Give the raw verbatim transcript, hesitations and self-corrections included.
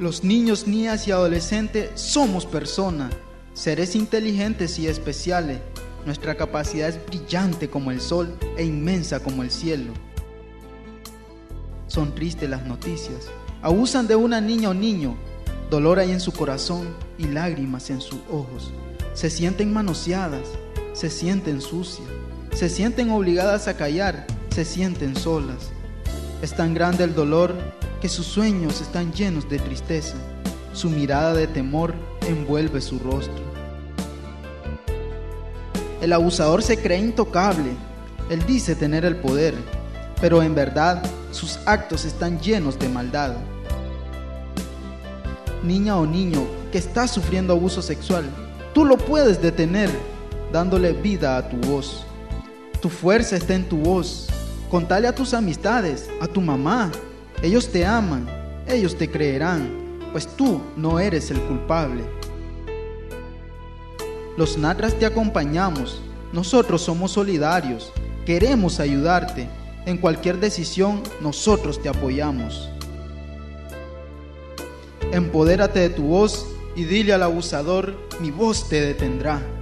Los niños, niñas y adolescentes somos personas, seres inteligentes y especiales. Nuestra capacidad es brillante como el sol e inmensa como el cielo. Son tristes las noticias. Abusan de una niña o niño. Dolor hay en su corazón y lágrimas en sus ojos. Se sienten manoseadas, se sienten sucias, se sienten obligadas a callar, se sienten solas. Es tan grande el dolor que sus sueños están llenos de tristeza. Su mirada de temor envuelve su rostro. El abusador se cree intocable. Él dice tener el poder, pero en verdad sus actos están llenos de maldad. Niña o niño que está sufriendo abuso sexual, tú lo puedes detener dándole vida a tu voz. Tu fuerza está en tu voz. Contale a tus amistades, a tu mamá. Ellos te aman, ellos te creerán, pues tú no eres el culpable. Los Natras te acompañamos, nosotros somos solidarios, queremos ayudarte. En cualquier decisión, nosotros te apoyamos. Empodérate de tu voz y dile al abusador, mi voz te detendrá.